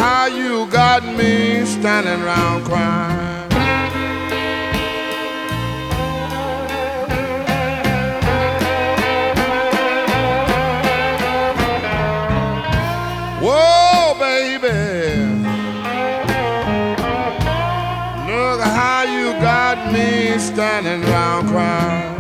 how you got me standing around crying. Whoa, baby, look how you got me standing around crying.